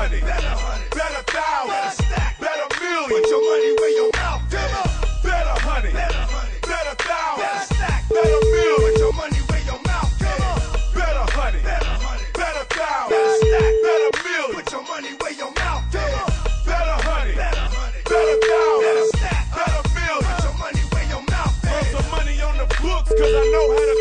honey, better thousands, better millions. Put your money where your mouth is. Better honey, better thousands, better millions. Put your money where your mouth is. Better honey, better thousands, better millions. Put your money where your mouth is. Better honey, better thousands, better millions. Put your money where your mouth is. Put some money on the books, cause I know how to